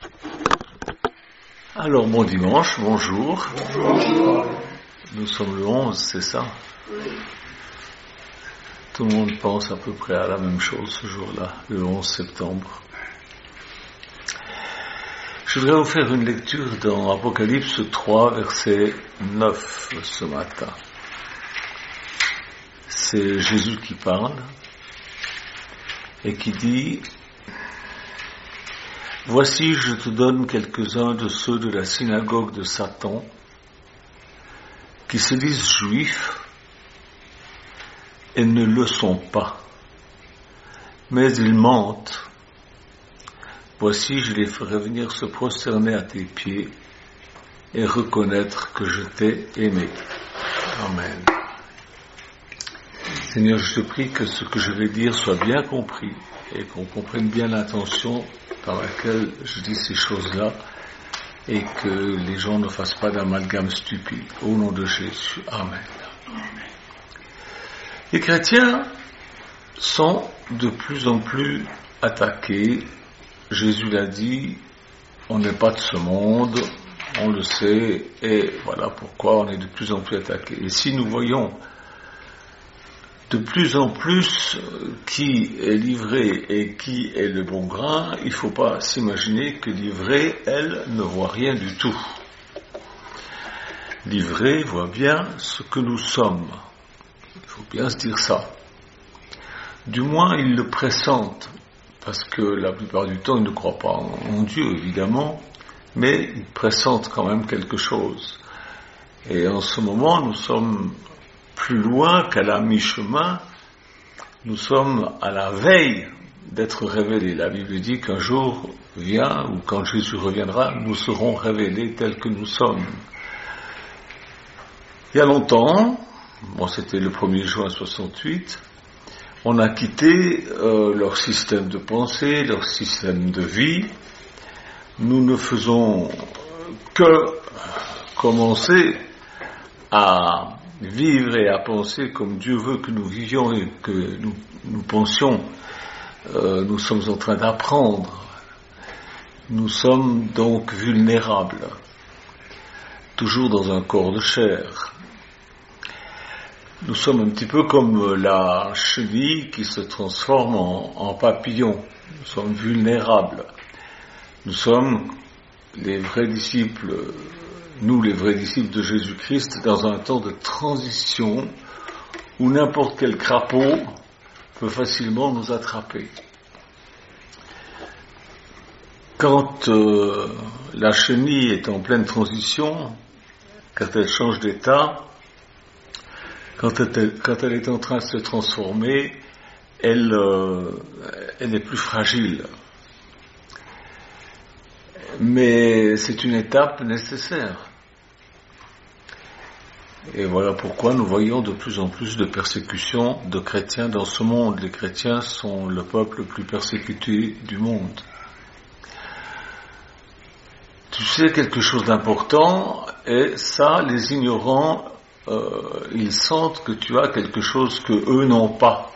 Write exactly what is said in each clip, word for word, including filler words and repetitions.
Alors, bon dimanche, bonjour. Bonjour. Nous sommes le onze, c'est ça? Oui. Tout le monde pense à peu près à la même chose ce jour-là, le onze septembre. Je voudrais vous faire une lecture dans Apocalypse trois, verset neuf ce matin. C'est Jésus qui parle et qui dit: « Voici, je te donne quelques-uns de ceux de la synagogue de Satan qui se disent juifs et ne le sont pas, mais ils mentent. Voici, je les ferai venir se prosterner à tes pieds et reconnaître que je t'ai aimé. » Amen. Seigneur, je te prie que ce que je vais dire soit bien compris et qu'on comprenne bien l'intention dans laquelle je dis ces choses-là et que les gens ne fassent pas d'amalgame stupide. Au nom de Jésus. Amen. Les chrétiens sont de plus en plus attaqués. Jésus l'a dit, on n'est pas de ce monde, on le sait, et voilà pourquoi on est de plus en plus attaqués. Et si nous voyons de plus en plus qui est l'ivrée et qui est le bon grain, il ne faut pas s'imaginer que l'ivrée, elle, ne voit rien du tout. L'ivrée voit bien ce que nous sommes. Il faut bien se dire ça. Du moins, ils le pressentent, parce que la plupart du temps, ils ne croient pas en Dieu, évidemment, mais ils pressentent quand même quelque chose. Et en ce moment, nous sommes plus loin qu'à la mi-chemin, nous sommes à la veille d'être révélés. La Bible dit qu'un jour vient, ou quand Jésus reviendra, nous serons révélés tels que nous sommes. Il y a longtemps, bon, c'était le premier juin soixante-huit, on a quitté euh, leur système de pensée, leur système de vie. Nous ne faisons que commencer à vivre et à penser comme Dieu veut que nous vivions et que nous, nous pensions. Euh, nous sommes en train d'apprendre. Nous sommes donc vulnérables, toujours dans un corps de chair. Nous sommes un petit peu comme la chenille qui se transforme en, en papillon. Nous sommes vulnérables. Nous sommes les vrais disciples, nous les vrais disciples de Jésus-Christ, dans un temps de transition où n'importe quel crapaud peut facilement nous attraper. Quand euh, la chenille est en pleine transition, quand elle change d'état, Quand elle, quand elle est en train de se transformer, elle, euh, elle est plus fragile. Mais c'est une étape nécessaire. Et voilà pourquoi nous voyons de plus en plus de persécutions de chrétiens dans ce monde. Les chrétiens sont le peuple le plus persécuté du monde. Tu sais quelque chose d'important, et ça, les ignorants, Euh, ils sentent que tu as quelque chose que eux n'ont pas.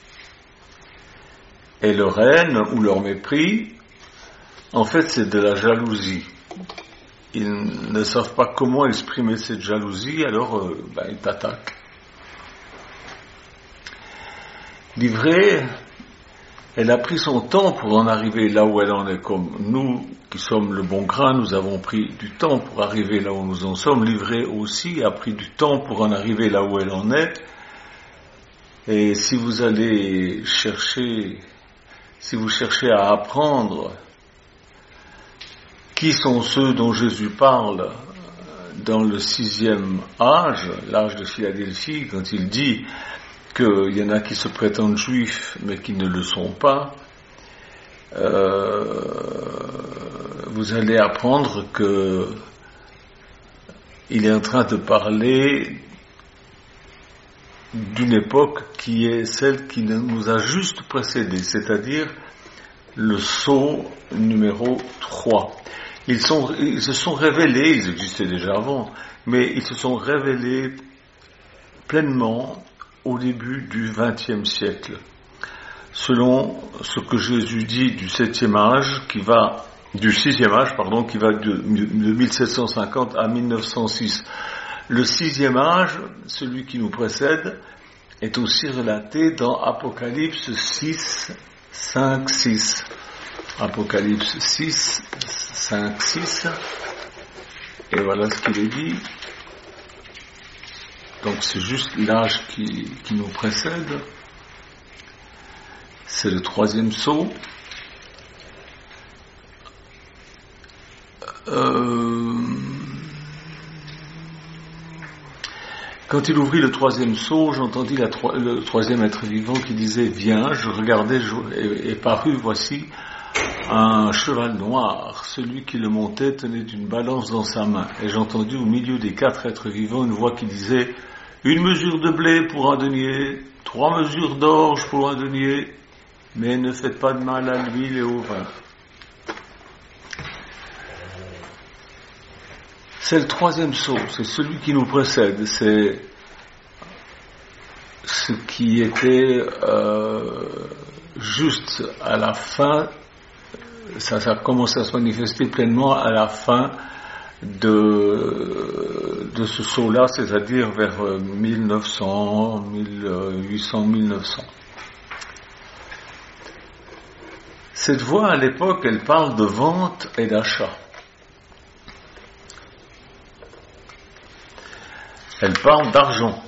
Et leur haine ou leur mépris, en fait, c'est de la jalousie. Ils ne savent pas comment exprimer cette jalousie, alors euh, ben, ils t'attaquent. L'ivrée, elle a pris son temps pour en arriver là où elle en est, comme nous qui sommes le bon grain, nous avons pris du temps pour arriver là où nous en sommes. L'ivrée aussi a pris du temps pour en arriver là où elle en est. Et si vous allez chercher, si vous cherchez à apprendre qui sont ceux dont Jésus parle dans le sixième âge, l'âge de Philadelphie, quand il dit qu'il y en a qui se prétendent juifs mais qui ne le sont pas, euh, vous allez apprendre que il est en train de parler d'une époque qui est celle qui nous a juste précédés, c'est-à-dire le sceau numéro trois. Ils, sont, ils se sont révélés, ils existaient déjà avant, mais ils se sont révélés pleinement au début du vingtième siècle, selon ce que Jésus dit du septième âge qui va du sixième âge, pardon, qui va de, de mille sept cent cinquante à mille neuf cent six. Le sixième âge, celui qui nous précède, est aussi relaté dans Apocalypse six, cinq, six. Apocalypse six, cinq, six. Et voilà ce qu'il est dit. Donc c'est juste l'âge qui, qui nous précède. C'est le troisième sceau. Euh, quand il ouvrit le troisième sceau, j'entendis la tro- le troisième être vivant qui disait « Viens ». Je regardais et, et parut, voici, un cheval noir. Celui qui le montait tenait une balance dans sa main. Et j'entendis au milieu des quatre êtres vivants une voix qui disait « Une mesure de blé pour un denier, trois mesures d'orge pour un denier, mais ne faites pas de mal à l'huile et au vin. » C'est le troisième sceau, c'est celui qui nous précède, c'est ce qui était euh, juste à la fin, ça, ça a commencé à se manifester pleinement à la fin de, de ce sceau-là, c'est-à-dire vers mille neuf cents, mille huit cents, mille neuf cents. Cette voix, à l'époque, elle parle de vente et d'achat. Elle parle d'argent.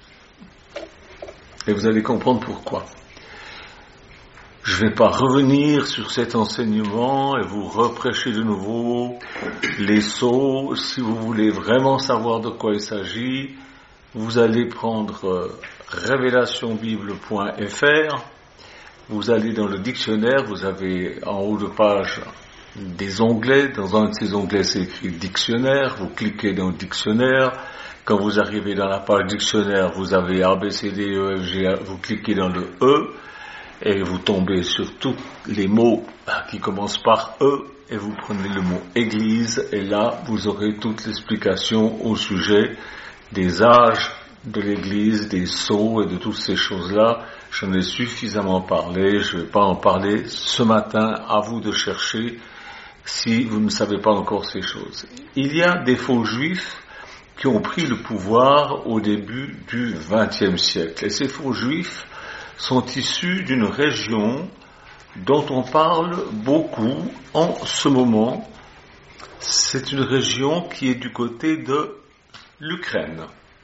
Et vous allez comprendre pourquoi. Je ne vais pas revenir sur cet enseignement et vous reprêcher de nouveau les sceaux. Si vous voulez vraiment savoir de quoi il s'agit, vous allez prendre révélation bible point f r, vous allez dans le dictionnaire, vous avez en haut de page des onglets. Dans un de ces onglets, c'est écrit dictionnaire. Vous cliquez dans le dictionnaire. Quand vous arrivez dans la page dictionnaire, vous avez A, B, C, D, E, F, G, vous cliquez dans le E et vous tombez sur tous les mots qui commencent par E et vous prenez le mot église et là, vous aurez toute l'explication au sujet des âges de l'église, des sceaux et de toutes ces choses-là. J'en ai suffisamment parlé, je ne vais pas en parler ce matin, à vous de chercher si vous ne savez pas encore ces choses. Il y a des faux juifs qui ont pris le pouvoir au début du vingtième siècle. Et ces faux juifs sont issus d'une région dont on parle beaucoup en ce moment. C'est une région qui est du côté de l'Ukraine.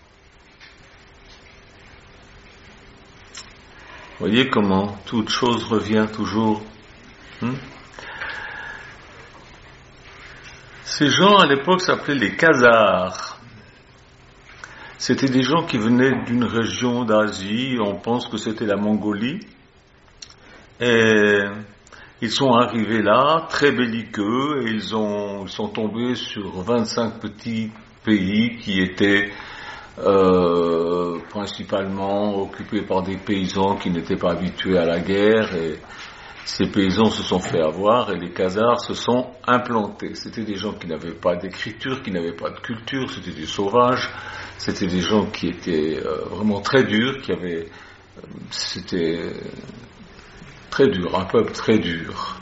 Vous voyez comment toute chose revient toujours. Hmm? Ces gens à l'époque s'appelaient les Khazars. C'était des gens qui venaient d'une région d'Asie, on pense que c'était la Mongolie, et ils sont arrivés là, très belliqueux, et ils, ont, ils sont tombés sur vingt-cinq petits pays qui étaient euh, principalement occupés par des paysans qui n'étaient pas habitués à la guerre, et ces paysans se sont fait avoir, et les Khazars se sont implantés. C'était des gens qui n'avaient pas d'écriture, qui n'avaient pas de culture, c'était des sauvages. C'était des gens qui étaient euh, vraiment très durs, qui avaient, euh, c'était très dur, un peuple très dur.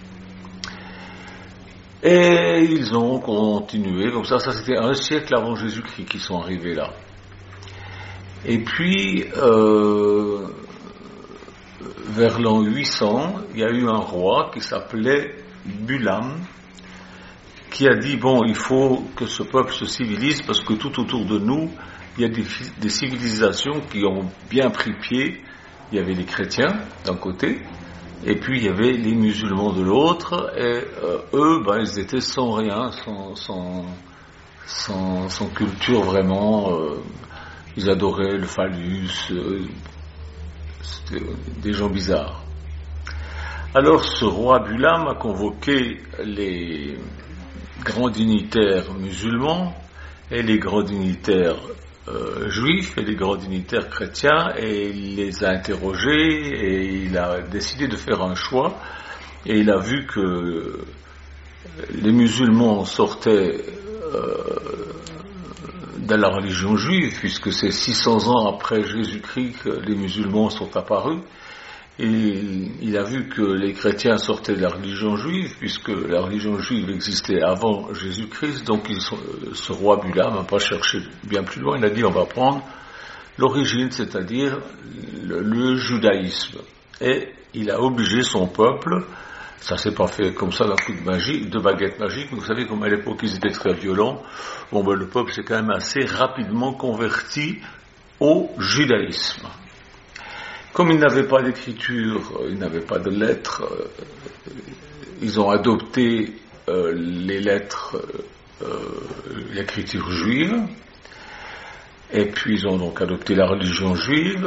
Et ils ont continué comme ça. Ça, c'était un siècle avant Jésus-Christ qu'ils sont arrivés là. Et puis, euh, vers l'an huit cents, il y a eu un roi qui s'appelait Bulam, qui a dit, bon, il faut que ce peuple se civilise parce que tout autour de nous, il y a des, des civilisations qui ont bien pris pied. Il y avait les chrétiens d'un côté, et puis il y avait les musulmans de l'autre, et euh, eux, ben, ils étaient sans rien, sans, sans, sans, sans culture vraiment. Euh, ils adoraient le phallus, euh, c'était des gens bizarres. Alors ce roi Bulam a convoqué les grands dignitaires musulmans et les grands dignitaires euh, juifs et les grands dignitaires chrétiens et il les a interrogés et il a décidé de faire un choix et il a vu que les musulmans sortaient euh, de la religion juive puisque c'est six cents ans après Jésus-Christ que les musulmans sont apparus il, il a vu que les chrétiens sortaient de la religion juive, puisque la religion juive existait avant Jésus-Christ, donc il, ce roi Bulam n'a pas cherché bien plus loin, il a dit on va prendre l'origine, c'est-à-dire le, le judaïsme. Et il a obligé son peuple, ça s'est pas fait comme ça d'un coup de magie, de baguette magique, mais vous savez comme à l'époque ils étaient très violents, bon ben le peuple s'est quand même assez rapidement converti au judaïsme. Comme ils n'avaient pas d'écriture, ils n'avaient pas de lettres, ils ont adopté euh, les lettres, euh, l'écriture juive, et puis ils ont donc adopté la religion juive,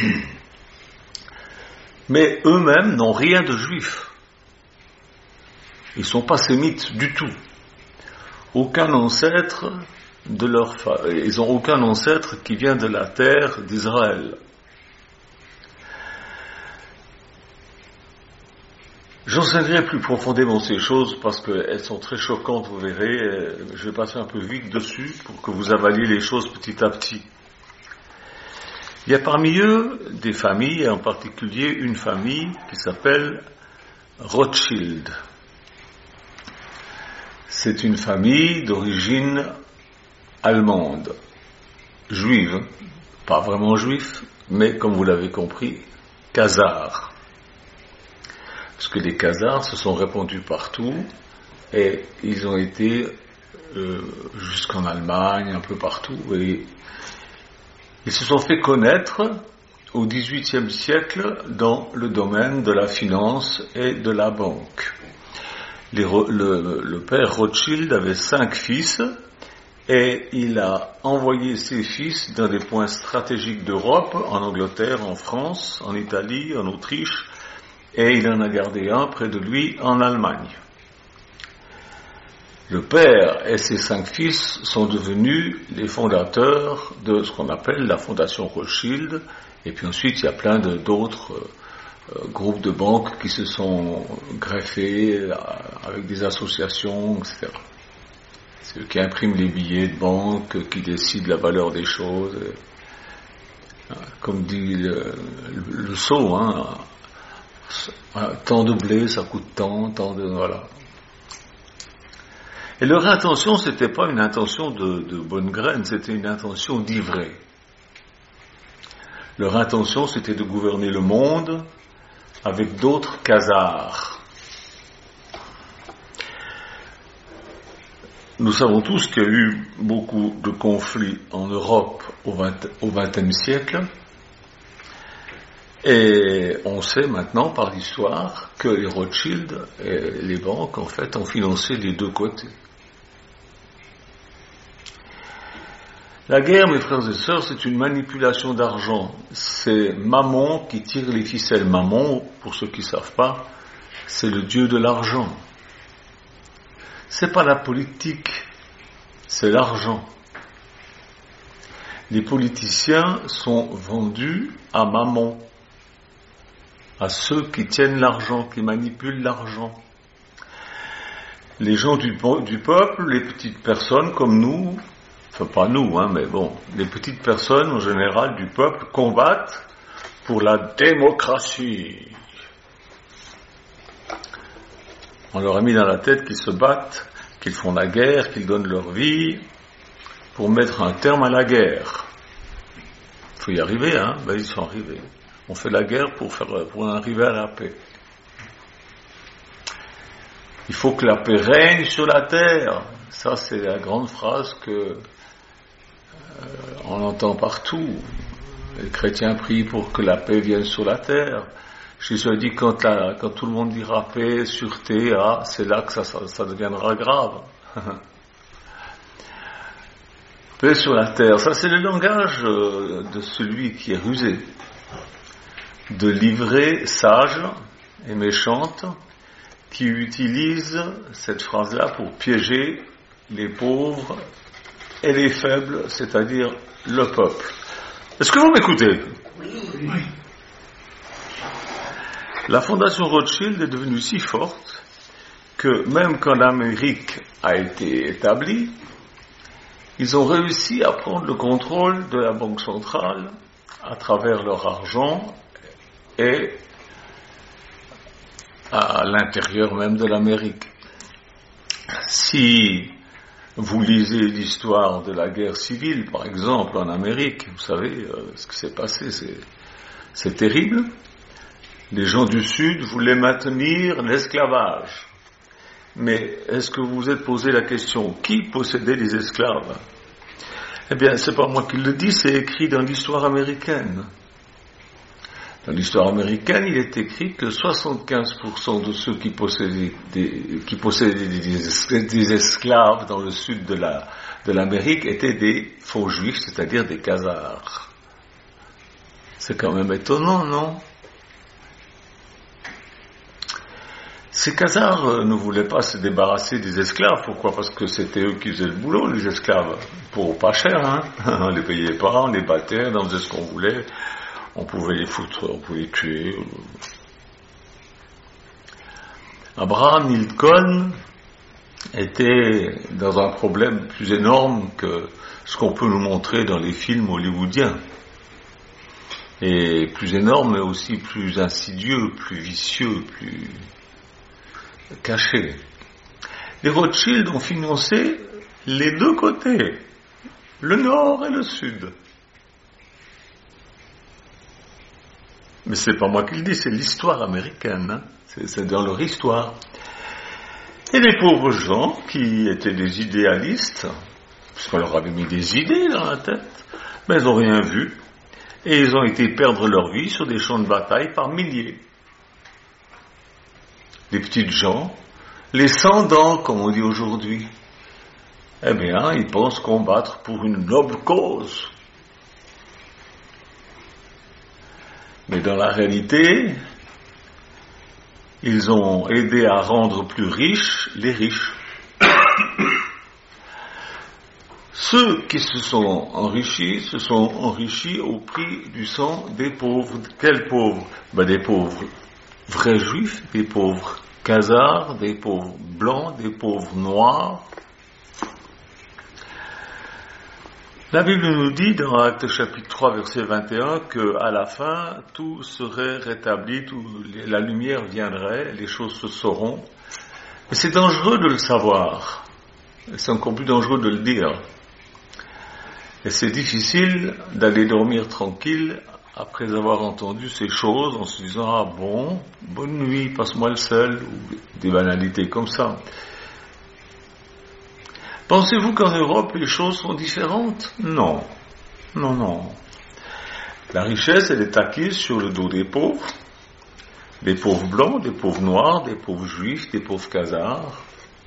mais eux-mêmes n'ont rien de juif. Ils ne sont pas sémites du tout. Aucun ancêtre de leur fa... ils n'ont aucun ancêtre qui vient de la terre d'Israël. J'enseignerai plus profondément ces choses parce qu'elles sont très choquantes, vous verrez. Je vais passer un peu vite dessus pour que vous avaliez les choses petit à petit. Il y a parmi eux des familles, et en particulier une famille qui s'appelle Rothschild. C'est une famille d'origine allemande, juive, pas vraiment juif, mais comme vous l'avez compris, khazars. Parce que les khazars se sont répandus partout et ils ont été euh, jusqu'en Allemagne, un peu partout, et ils se sont fait connaître au dix-huitième siècle dans le domaine de la finance et de la banque. Les, le, le père Rothschild avait cinq fils et il a envoyé ses fils dans des points stratégiques d'Europe, en Angleterre, en France, en Italie, en Autriche, et il en a gardé un près de lui en Allemagne. Le père et ses cinq fils sont devenus les fondateurs de ce qu'on appelle la fondation Rothschild, et puis ensuite il y a plein de, d'autres euh, groupes de banques qui se sont greffés euh, avec des associations, et cetera. C'est eux qui impriment les billets de banque, qui décident la valeur des choses. Euh, comme dit le, le, le sceau, hein, tant de blé, ça coûte tant, tant de... voilà. Et leur intention, c'était pas une intention de, de bonne graine, c'était une intention d'ivrée. Leur intention, c'était de gouverner le monde avec d'autres khazars. Nous savons tous qu'il y a eu beaucoup de conflits en Europe au vingtième siècle. Et on sait maintenant par l'histoire que les Rothschild et les banques, en fait, ont financé les deux côtés. La guerre, mes frères et sœurs, c'est une manipulation d'argent. C'est Mammon qui tire les ficelles. Mammon, pour ceux qui ne savent pas, c'est le dieu de l'argent. C'est pas la politique, c'est l'argent. Les politiciens sont vendus à Mammon, à ceux qui tiennent l'argent, qui manipulent l'argent. Les gens du, du peuple, les petites personnes comme nous, enfin pas nous, hein, mais bon, les petites personnes en général du peuple combattent pour la démocratie. On leur a mis dans la tête qu'ils se battent, qu'ils font la guerre, qu'ils donnent leur vie pour mettre un terme à la guerre. Il faut y arriver, hein, ben ils sont arrivés. On fait la guerre pour faire, pour arriver à la paix. Il faut que la paix règne sur la terre. Ça, c'est la grande phrase que euh, on entend partout. Les chrétiens prient pour que la paix vienne sur la terre. Jésus a dit quand, la, quand tout le monde dira paix, sûreté, ah, c'est là que ça, ça, ça deviendra grave. Paix sur la terre, ça c'est le langage de celui qui est rusé, de livrée sage et méchante, qui utilise cette phrase-là pour piéger les pauvres et les faibles, c'est-à-dire le peuple. Est-ce que vous m'écoutez? Oui. La fondation Rothschild est devenue si forte que même quand l'Amérique a été établie, ils ont réussi à prendre le contrôle de la Banque centrale à travers leur argent et à l'intérieur même de l'Amérique. Si vous lisez l'histoire de la guerre civile, par exemple, en Amérique, vous savez euh, ce qui s'est passé, c'est, c'est terrible. Les gens du Sud voulaient maintenir l'esclavage. Mais est-ce que vous vous êtes posé la question, qui possédait les esclaves? Eh bien, c'est pas moi qui le dis, c'est écrit dans l'histoire américaine. Dans l'histoire américaine, il est écrit que soixante-quinze pour cent de ceux qui possédaient des, qui possédaient des, des esclaves dans le sud de, la, de l'Amérique étaient des faux juifs, c'est-à-dire des khazars. C'est quand même étonnant, non? Ces khazars ne voulaient pas se débarrasser des esclaves. Pourquoi? Parce que c'était eux qui faisaient le boulot, les esclaves. Pour pas cher, hein. On les payait pas, on les battait, on faisait ce qu'on voulait. On pouvait les foutre, on pouvait les tuer. Abraham Lincoln était dans un problème plus énorme que ce qu'on peut nous montrer dans les films hollywoodiens. Et plus énorme, mais aussi plus insidieux, plus vicieux, plus caché. Les Rothschild ont financé les deux côtés, le nord et le sud. Mais c'est pas moi qui le dis, c'est l'histoire américaine, hein. c'est, c'est dans leur histoire. Et les pauvres gens qui étaient des idéalistes, puisqu'on leur avait mis des idées dans la tête, mais ils n'ont rien vu, et ils ont été perdre leur vie sur des champs de bataille par milliers. Les petites gens, les sans-dents, comme on dit aujourd'hui, eh bien, ils pensent combattre pour une noble cause. Mais dans la réalité, ils ont aidé à rendre plus riches les riches. Ceux qui se sont enrichis se sont enrichis au prix du sang des pauvres. Quels pauvres? Ben, des pauvres vrais juifs, des pauvres khazars, des pauvres blancs, des pauvres noirs. La Bible nous dit dans Actes chapitre trois verset vingt et un qu'à la fin tout serait rétabli, tout, la lumière viendrait, les choses se sauront. Mais c'est dangereux de le savoir, c'est encore plus dangereux de le dire. Et c'est difficile d'aller dormir tranquille après avoir entendu ces choses en se disant « Ah bon, bonne nuit, passe-moi le sel » ou des banalités comme ça. Pensez-vous qu'en Europe, les choses sont différentes? Non. Non, non. La richesse, elle est acquise sur le dos des pauvres. Des pauvres blancs, des pauvres noirs, des pauvres juifs, des pauvres khazars.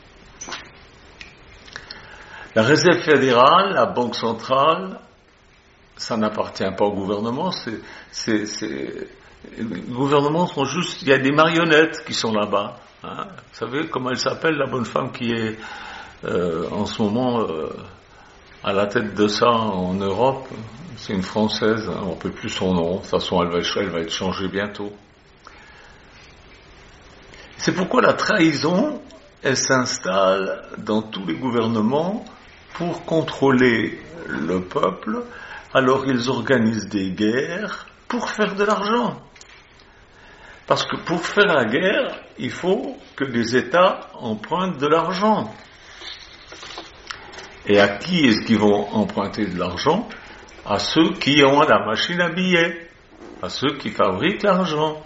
La Réserve fédérale, la Banque centrale, ça n'appartient pas au gouvernement. C'est, c'est, c'est, les gouvernements sont juste... Il y a des marionnettes qui sont là-bas. Hein. Vous savez comment elle s'appelle, la bonne femme qui est... Euh, en ce moment euh, à la tête de ça en Europe, c'est une Française, hein, on ne peut plus son nom, de toute façon elle va, elle va être changée bientôt. C'est pourquoi la trahison, elle s'installe dans tous les gouvernements pour contrôler le peuple, alors ils organisent des guerres pour faire de l'argent. Parce que pour faire la guerre, il faut que les États empruntent de l'argent. Et à qui est-ce qu'ils vont emprunter de l'argent? À ceux qui ont la machine à billets, à ceux qui fabriquent l'argent,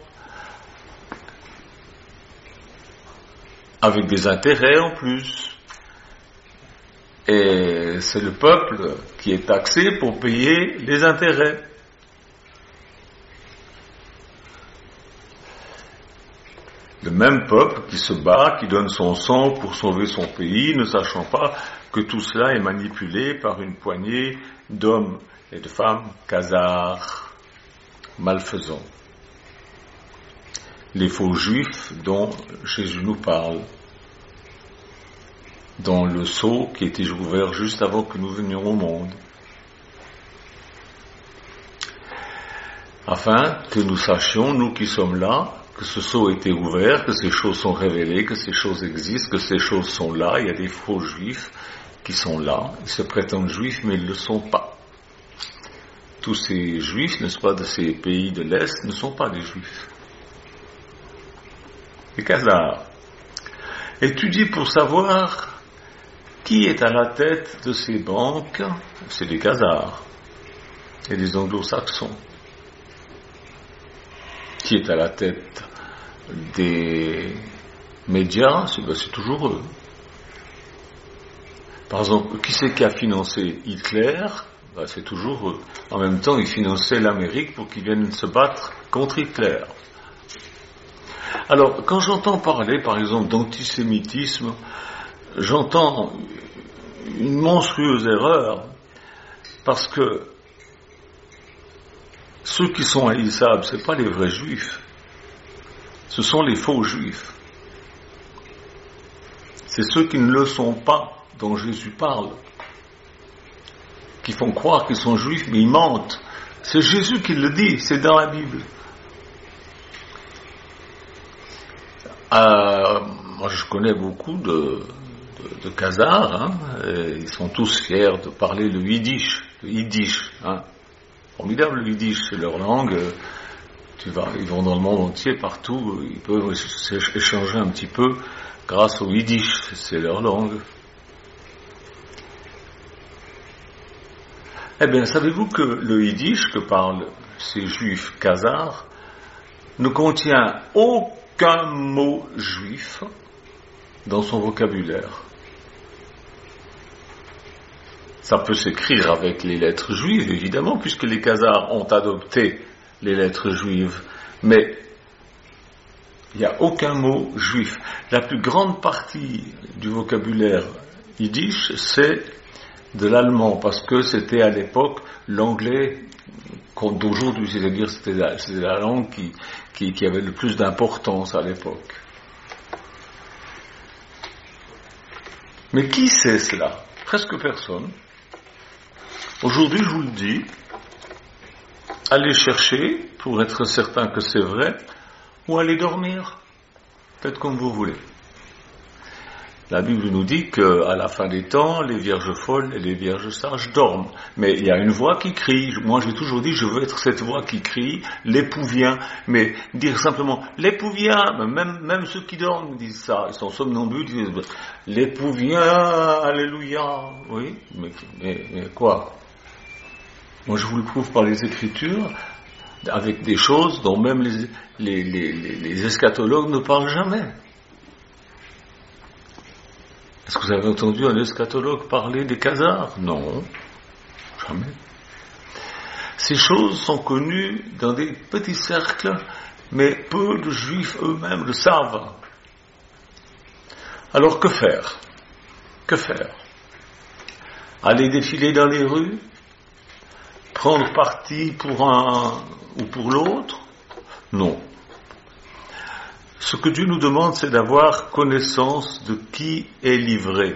avec des intérêts en plus. Et c'est le peuple qui est taxé pour payer les intérêts. Le même peuple qui se bat, qui donne son sang pour sauver son pays, ne sachant pas que tout cela est manipulé par une poignée d'hommes et de femmes khazars malfaisants. Les faux juifs dont Jésus nous parle, dans le sceau qui était ouvert juste avant que nous venions au monde, afin que nous sachions, nous qui sommes là, que ce sceau a été ouvert, que ces choses sont révélées, que ces choses existent, que ces choses sont là. Il y a des faux juifs qui sont là, ils se prétendent juifs, mais ils ne le sont pas. Tous ces juifs, n'est-ce pas, de ces pays de l'Est, ne sont pas des juifs. les Khazars. Étudie pour savoir qui est à la tête de ces banques, c'est les Khazars et les Anglo-Saxons. Qui est à la tête des médias, c'est, ben, c'est toujours eux. Par exemple, qui c'est qui a financé Hitler? Ben, c'est toujours eux. En même temps, ils finançaient l'Amérique pour qu'ils viennent se battre contre Hitler. Alors, quand j'entends parler, par exemple, d'antisémitisme, j'entends une monstrueuse erreur, parce que ceux qui sont haïssables, ce n'est pas les vrais juifs, ce sont les faux juifs. C'est ceux qui ne le sont pas dont Jésus parle, qui font croire qu'ils sont juifs, mais ils mentent. C'est Jésus qui le dit, c'est dans la Bible. Euh, moi, je connais beaucoup de, de, de Khazars, hein, et ils sont tous fiers de parler le yiddish, le yiddish, hein. Formidable le yiddish, c'est leur langue. Tu vas, ils vont dans le monde entier, partout, ils peuvent échanger un petit peu grâce au yiddish, c'est leur langue. Eh bien, savez-vous que le yiddish que parlent ces juifs khazars ne contient aucun mot juif dans son vocabulaire? Ça peut s'écrire avec les lettres juives, évidemment, puisque les Khazars ont adopté les lettres juives, mais il n'y a aucun mot juif. La plus grande partie du vocabulaire yiddish, c'est de l'allemand, parce que c'était à l'époque l'anglais d'aujourd'hui, c'est-à-dire c'était la, c'était la langue qui, qui, qui avait le plus d'importance à l'époque. Mais qui sait cela? Presque personne. Aujourd'hui, je vous le dis, allez chercher pour être certain que c'est vrai, ou allez dormir, faites comme vous voulez. La Bible nous dit qu'à la fin des temps, les vierges folles et les vierges sages dorment. Mais il y a une voix qui crie. Moi, j'ai toujours dit, je veux être cette voix qui crie, l'époux vient. Mais dire simplement, l'époux vient, même, même ceux qui dorment disent ça. Ils sont somnambules, ils disent, l'époux vient, alléluia. Oui, mais, mais, mais quoi? Moi, je vous le prouve par les Écritures, avec des choses dont même les, les, les, les, les eschatologues ne parlent jamais. Est-ce que vous avez entendu un eschatologue parler des Khazars? Non, jamais. Ces choses sont connues dans des petits cercles, mais peu de Juifs eux-mêmes le savent. Alors que faire? Que faire? Aller défiler dans les rues? Prendre parti pour un ou pour l'autre? Non. Ce que Dieu nous demande, c'est d'avoir connaissance de qui est livré.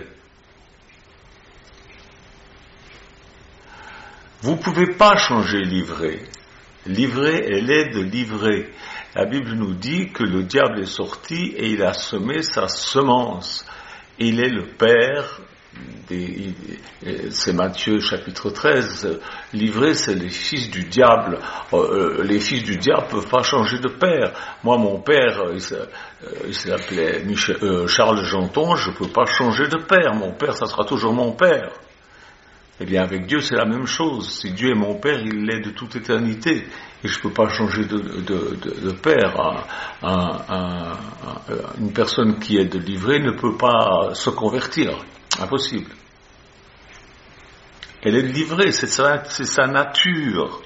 Vous ne pouvez pas changer livré. Livré est l'aide de livrer. La Bible nous dit que le diable est sorti et il a semé sa semence. Il est le père des, c'est Matthieu chapitre treize. Livré, c'est les fils du diable. Euh, les fils du diable peuvent pas changer de père. Moi, mon père, il s'appelait Michel, euh, Charles Janton, je peux pas changer de père. Mon père, ça sera toujours mon père. Eh bien, avec Dieu, c'est la même chose. Si Dieu est mon père, il l'est de toute éternité. Et je peux pas changer de, de, de, de père. Un, un, un, une personne qui est délivrée ne peut pas se convertir. Impossible. Elle est livrée, c'est sa, c'est sa nature.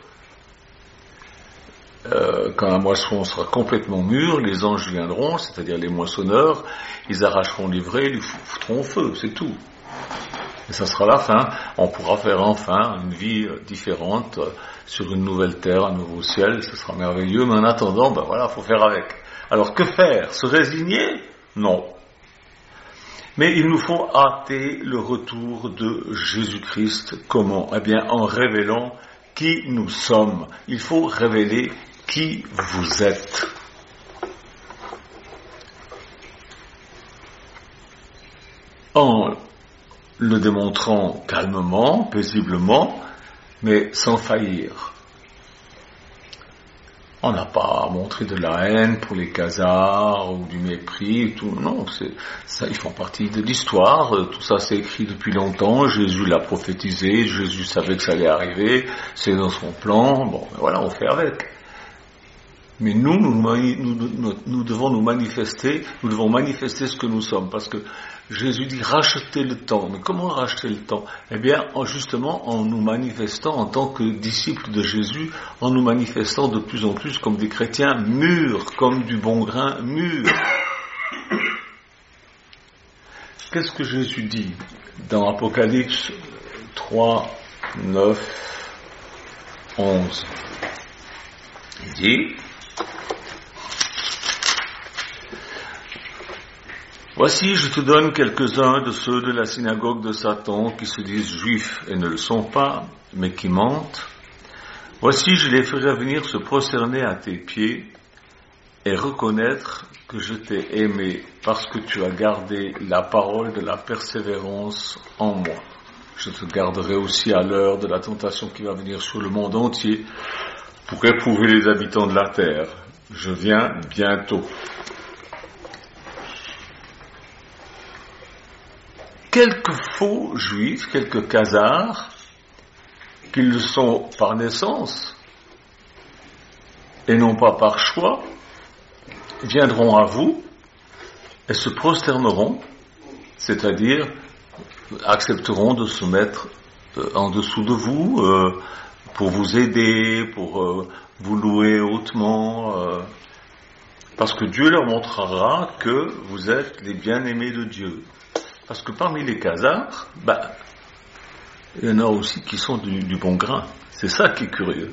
Euh, quand la moisson sera complètement mûre, les anges viendront, c'est-à-dire les moissonneurs, ils arracheront l'ivraie, ils lui foutront au feu, c'est tout. Et ça sera la fin. On pourra faire enfin une vie différente sur une nouvelle terre, un nouveau ciel, ce sera merveilleux, mais en attendant, ben voilà, faut faire avec. Alors que faire? Se résigner? Non. Mais il nous faut hâter le retour de Jésus-Christ. Comment? Eh bien, en révélant qui nous sommes. Il faut révéler qui vous êtes. En le démontrant calmement, paisiblement, mais sans faillir. On n'a pas montré de la haine pour les Khazars ou du mépris et tout. Non, c'est, ça, ils font partie de l'histoire. Tout ça, c'est écrit depuis longtemps. Jésus l'a prophétisé. Jésus savait que ça allait arriver. C'est dans son plan. Bon, ben voilà, on fait avec. Mais nous, nous, nous, nous, nous devons nous manifester. Nous devons manifester ce que nous sommes, parce que Jésus dit racheter le temps. Mais comment racheter le temps? Eh bien, en, justement, en nous manifestant en tant que disciples de Jésus, en nous manifestant de plus en plus comme des chrétiens mûrs, comme du bon grain mûr. Qu'est-ce que Jésus dit dans Apocalypse trois, neuf, onze? Il dit: voici, je te donne quelques-uns de ceux de la synagogue de Satan qui se disent juifs et ne le sont pas, mais qui mentent. Voici, je les ferai venir se prosterner à tes pieds et reconnaître que je t'ai aimé parce que tu as gardé la parole de la persévérance en moi. Je te garderai aussi à l'heure de la tentation qui va venir sur le monde entier pour éprouver les habitants de la terre. Je viens bientôt. Quelques faux juifs, quelques khazars, qui le sont par naissance et non pas par choix, viendront à vous et se prosterneront, c'est-à-dire accepteront de se mettre en dessous de vous euh, pour vous aider, pour euh, vous louer hautement, euh, parce que Dieu leur montrera que vous êtes les bien-aimés de Dieu. Parce que parmi les khazars, bah, il y en a aussi qui sont du, du bon grain. C'est ça qui est curieux.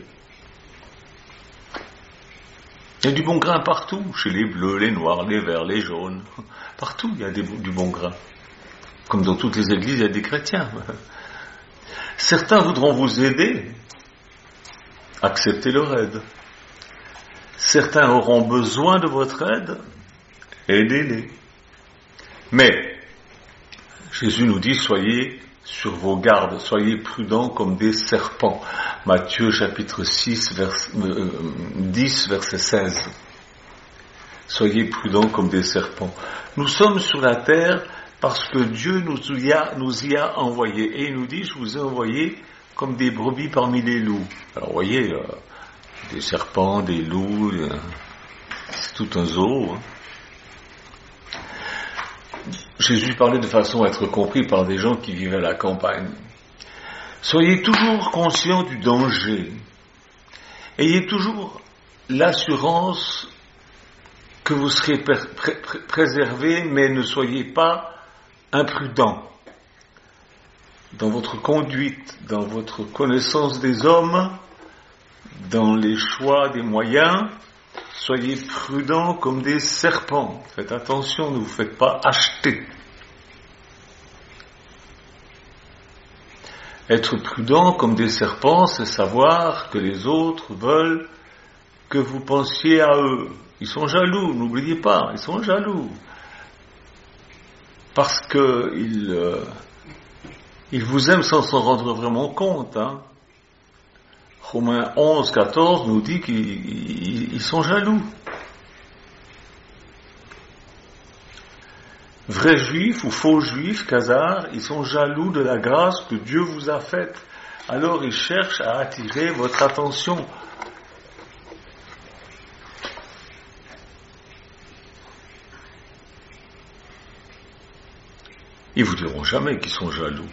Il y a du bon grain partout, chez les bleus, les noirs, les verts, les jaunes. Partout, il y a des, du bon grain. Comme dans toutes les églises, il y a des chrétiens. Certains voudront vous aider. Acceptez leur aide. Certains auront besoin de votre aide. Aidez-les. Mais Jésus nous dit, soyez sur vos gardes, soyez prudents comme des serpents. Matthieu chapitre six, vers, euh, dix, verset seize. Soyez prudents comme des serpents. Nous sommes sur la terre parce que Dieu nous y a, nous y a envoyés. Et il nous dit, je vous ai envoyés comme des brebis parmi les loups. Alors vous voyez, euh, des serpents, des loups, euh, c'est tout un zoo, hein. Jésus parlait de façon à être compris par des gens qui vivaient à la campagne. Soyez toujours conscients du danger. Ayez toujours l'assurance que vous serez pré- pré- préservés, mais ne soyez pas imprudents dans votre conduite, dans votre connaissance des hommes, dans les choix des moyens. Soyez prudents comme des serpents. Faites attention, ne vous faites pas acheter. Être prudent comme des serpents, c'est savoir que les autres veulent que vous pensiez à eux. Ils sont jaloux, n'oubliez pas, ils sont jaloux. Parce qu'ils euh, ils vous aiment sans s'en rendre vraiment compte, hein. Romains onze, quatorze nous dit qu'ils ils, ils sont jaloux. Vrais juifs ou faux juifs, khazars, ils sont jaloux de la grâce que Dieu vous a faite. Alors ils cherchent à attirer votre attention. Ils vous diront jamais qu'ils sont jaloux.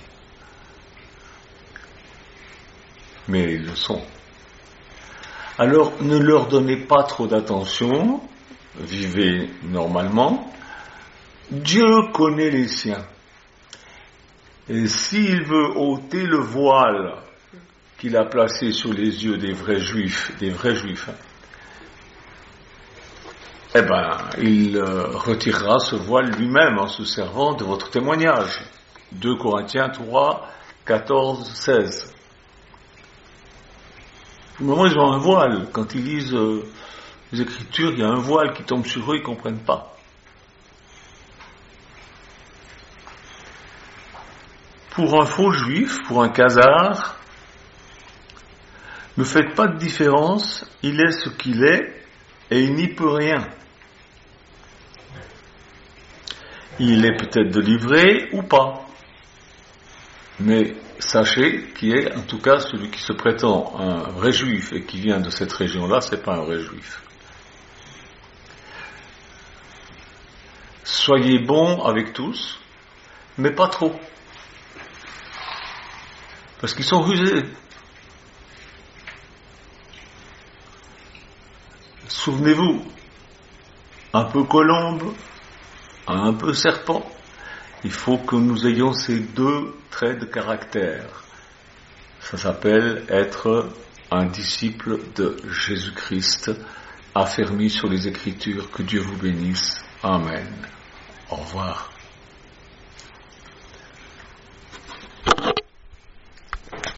Mais ils le sont. Alors ne leur donnez pas trop d'attention, vivez normalement. Dieu connaît les siens. Et s'il veut ôter le voile qu'il a placé sur les yeux des vrais juifs, des vrais juifs, eh ben, il euh, retirera ce voile lui-même en se servant de votre témoignage. deux Corinthiens trois, quatorze, seize. Au moment où ils ont un voile, quand ils lisent euh, les Écritures, il y a un voile qui tombe sur eux, ils ne comprennent pas. Pour un faux juif, pour un khazar, Ne faites pas de différence, il est ce qu'il est et il n'y peut rien. Il est peut-être délivré ou pas. Mais sachez qu'il est, en tout cas, celui qui se prétend un vrai juif et qui vient de cette région-là, c'est pas un vrai juif. Soyez bons avec tous, mais pas trop. Parce qu'ils sont rusés. Souvenez-vous, un peu colombe, un peu serpent. Il faut que nous ayons ces deux traits de caractère. Ça s'appelle être un disciple de Jésus-Christ, affermi sur les Écritures. Que Dieu vous bénisse. Amen. Au revoir.